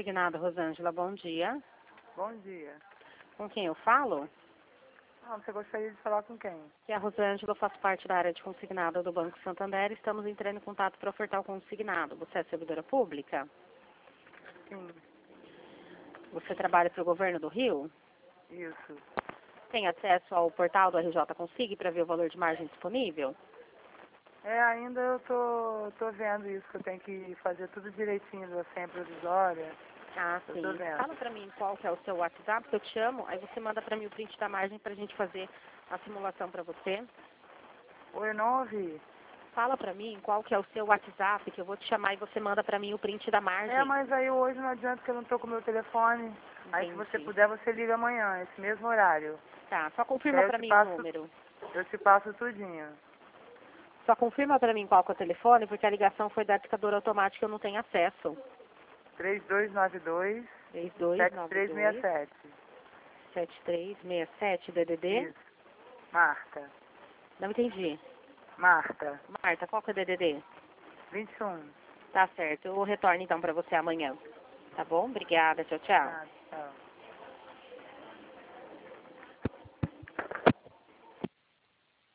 Consignado, Rosângela, bom dia. Bom dia. Com quem eu falo? Você gostaria de falar com quem? Que é a Rosângela, eu faço parte da área de consignado do Banco Santander. Estamos entrando em contato para ofertar o consignado. Você é servidora pública? Sim, Você trabalha para o governo do Rio? isso. Tem acesso ao portal do RJ Consig para ver o valor de margem disponível? Ainda eu tô vendo isso, que eu tenho que fazer tudo direitinho da senha provisória. Ah, Eu tô sim. vendo. Fala para mim qual que é o seu WhatsApp, que eu te chamo, aí você manda para mim o print da margem para a gente fazer a simulação para você. Oi, eu não ouvi. Fala para mim qual que é o seu WhatsApp, que eu vou te chamar e você manda para mim o print da margem. Mas aí hoje não adianta que eu não tô com o meu telefone. Aí se você Entendi. puder, você liga amanhã, esse mesmo horário. Tá, só Que confirma aí eu para te mim o passo, número. eu te passo tudinho. Só confirma para mim qual que é o telefone, porque a ligação foi da discadora automática, eu não tenho acesso. 3292 3292 7367. 7367 DDD. Isso. Marta. Não entendi. Marta. Marta, qual que é o DDD? 21. Tá certo, eu retorno então para você amanhã. Tá bom? Obrigada, tchau, tchau. Tchau.